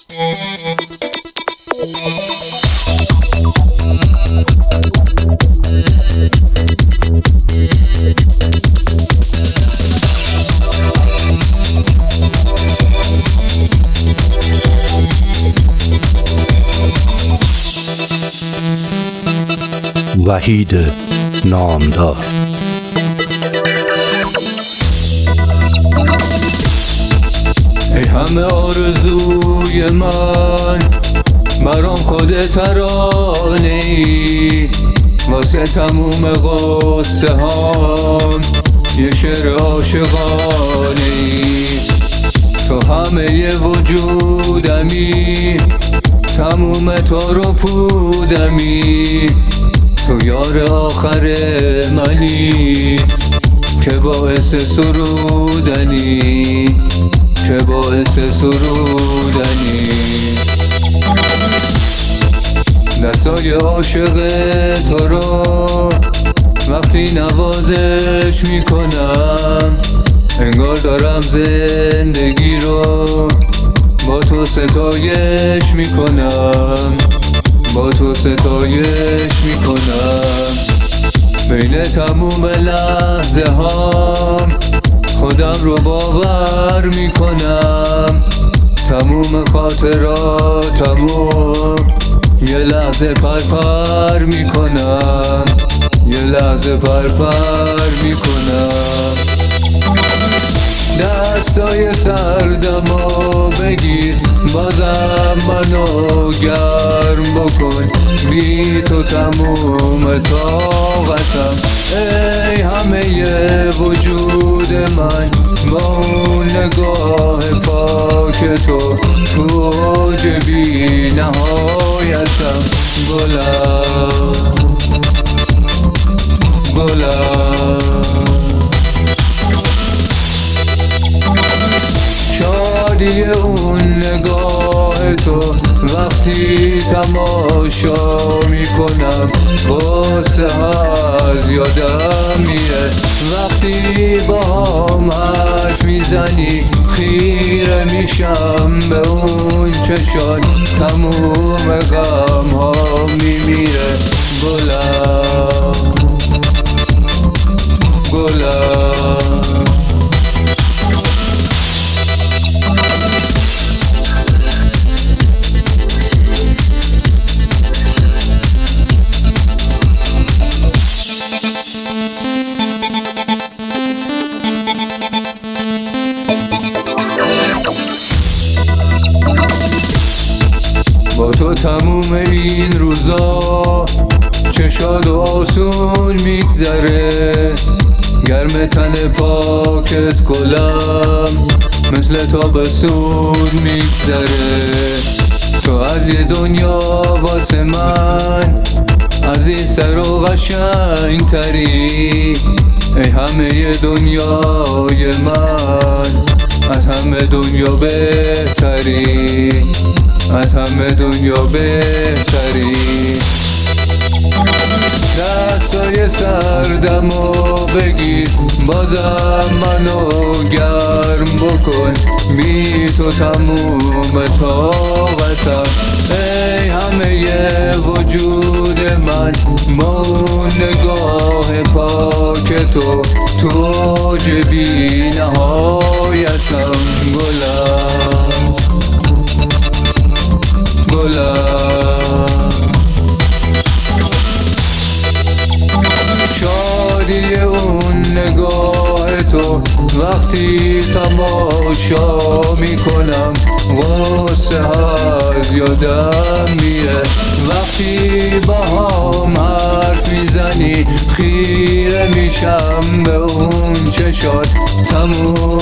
وحید نامدار. ای همه آرزوی من برام خود ترانه ای، واسه تموم قصه هام یه شعر عاشقانه ای. تو همه وجودمی، تموم تو رو پودمی، تو یار آخر منی که باعث سرودنی، که باعث سرودنی. دستای عاشق تو رو وقتی نوازش میکنم، انگار دارم زندگی رو با تو ستایش میکنم، با تو ستایش میکنم. بین تموم لحظه هام خودم رو باور میکنم، تموم خاطراتمو یه لحظه پرپر میکنم، یه لحظه پرپر میکنم. دستای سردمو بگیر، بازم منو گرم بکن، بی تو تموم طاقتم. ای همه وجود من با اون نگاه پاک تو، تو اوج بی نهایتم. گلم گلم، شادی اون نگاه تو وقتی تماشا میکنم، قصه از یادم میره. وقتی با هم حرف میزنی خیره میشم به اون چشات، تموم غم ها میمیره. گلم گلم، با تو تموم این روزا چه شاد و آسون میگذره، گرم تن پاکت گلم مثل تابستون میگذره. تو از یه دنیا واسه من عزیزتر و قشنگ تری، ای همه دنیای من از همه دنیا بهتری، از همه دنیا بهتری. دستای سردمو بگیر، بازم منو گرم بکن، بی تو تموم طاقتم. ای همه وجود من با اون نگاه پاک تو، تو اوج بی نهایتم. گلم گلم، شادی اون نگاه تو وقتی تماشا میکنم، غصه از یادم میره. وقتی با هم حرف میزنی خیره میشم به اون چشات، تموم